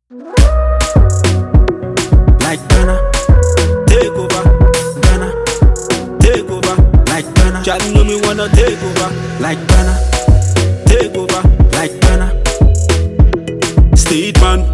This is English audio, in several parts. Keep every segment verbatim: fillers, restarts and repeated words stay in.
Like Ghana, take over. Ghana, take over. Like Ghana, Charlie know me wanna take over. Like Ghana, take over. Like Ghana, State Man,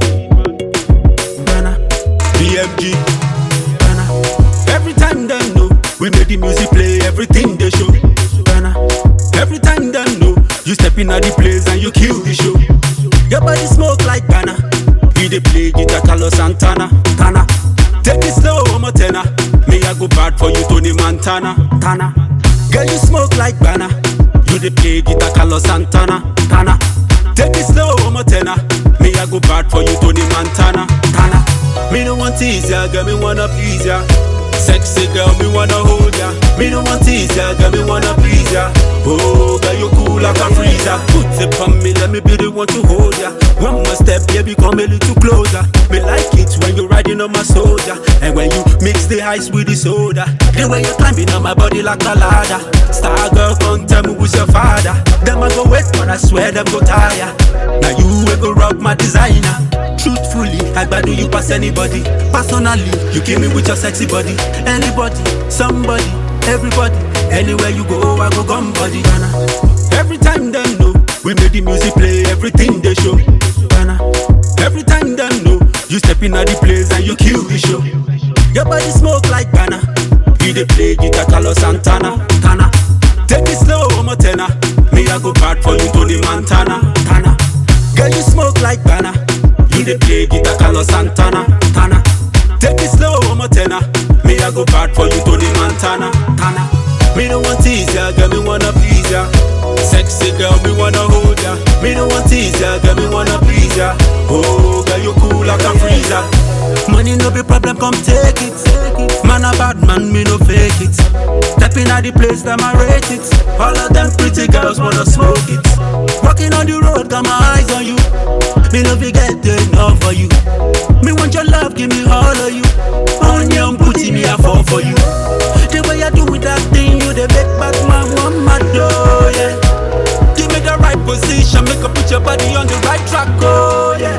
Ghana, B M G, Ghana. Every time they know we make the music play, everything they show. Ghana, every time they know you step in at the place and you kill the show. Your body smoke like Ghana. We dey play guitar, Carlos Santana, Tana. Take it slow, I'm a tenor. Me I go bad for you, Tony Montana, Tana. Girl you smoke like Ghana. You dey play guitar, Carlos Santana, Tana. Take it slow, I'm a tenor. Me I go bad for you, Tony Montana, Tana. Me no want tease ya, girl me wanna please ya. Sexy girl, me wanna hold ya. Me no want tease ya, girl me wanna please ya. Oh, girl you cool like a freezer. Put it on me, let me be the one to hold ya. One more step, baby, come a little closer. Me like it when you riding on my soldier, and when you mix the ice with the soda. The way you climbing on my body like a ladder. Star girl, come tell me who's your father. Them I go wait, but I swear them go tire. Now you will go rock my designer. Truthfully, I do you pass anybody. Personally, you kill me with your sexy body. Anybody, somebody, everybody. Anywhere you go, I go gum body. Ghana. Every time they know we make the music play, everything they show. Ghana. Every time they know you step in at the place and you kill the show. Your body smoke like Ghana. We dey play guitar, Carlos Santana, Tana. Take it slow, I'm a tenor. Me I go bad for you, Tony Montana, Tana. Girl you smoke like Ghana. You dey play guitar, Carlos Santana, Tana. Take it slow, I'm a tenor. Me I go bad for you, Tony Montana, Tana. Me no want tease ya, girl me wanna please ya. Sexy girl, me wanna hold ya. Me no want tease ya, girl me wanna please ya. Oh, girl you cool like a freezer. Money no be problem, come take it. Man a bad man, me no fake it. Stepping at the place, them I rate it. All of them pretty girls wanna smoke it. Walking on the road, got my eyes on you. Me no forget enough for you. Me want your love, give me all of you. On your booty, me I fall for you. The way you do with that thing, you the big bad man, one my door, yeah. Give me the right position, make her put your body on the right track, oh yeah.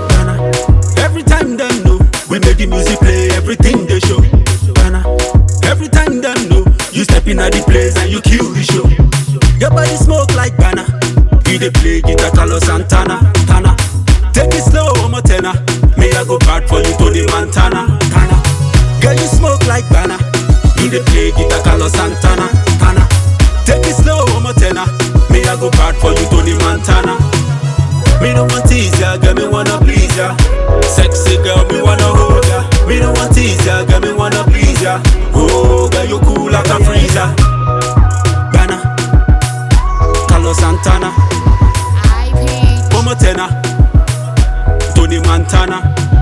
Every time they know we make the music play, everything they show. Every time they know you step in at the place and you kill the show. Your body smoke like Ghana. We dey play guitar, Carlos Santana, Tana. Take it slow, I'm a tenor. Me I go bad for you, Tony Montana, Tana. Girl you smoke like Ghana. You dey play guitar, Carlos Santana, Tana. Take it slow, I'm a tenor. Me I go bad for you, Tony Montana. Me no want tease ya, girl me wanna please ya. Sexy girl, me wanna hold ya. Me no want tease ya, girl me wanna please ya. Oh, girl you cool like a freezer. Ghana, Carlos Santana, I'm a tenor. Tony Montana.